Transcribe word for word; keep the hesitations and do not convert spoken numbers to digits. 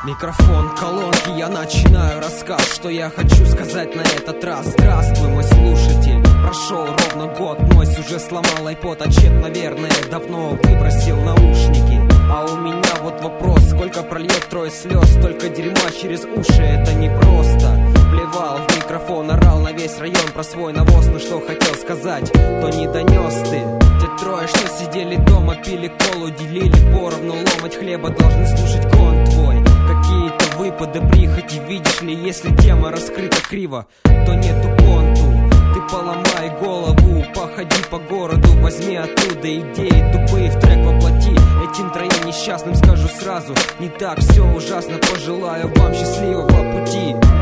Микрофон, колонки, я начинаю рассказ. Что я хочу сказать на этот раз? Здравствуй, мой слушатель. Прошел ровно год, мой уже сломал айпод, а чек, наверное, давно выбросил наушники. А у меня вот вопрос: сколько прольет трое слез, столько дерьма через уши, это непросто. Плевал в микрофон, орал на весь район про свой навоз, но что хотел сказать, то не донес ты. Те трое, что сидели дома, пили колу, делили поровну, ломать хлеба должны слушать кон твой. Какие-то выпады, прихоти, видишь ли, если тема раскрыта криво, то нету понту. Ты поломай голову, походи по городу, возьми оттуда идеи тупые в трек воплоти. Этим троим несчастным скажу сразу: не так все ужасно, пожелаю вам счастливого пути.